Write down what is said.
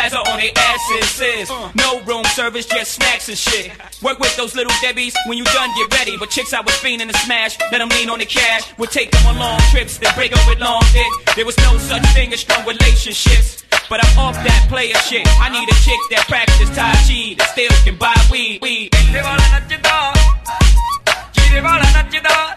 spaz her on they asses, sis. No room service, just snacks and shit. Work with those little Debbies, when you done get ready. But chicks I was fiending to smash, let them lean on the cash. Would take them on long trips, then break up with long dick. There was no such thing as strong relationships. But I'm off that player shit. I need a chick that practice Tai Chi, that still can buy weed. Gireva la nacheta, gireva la nacheta.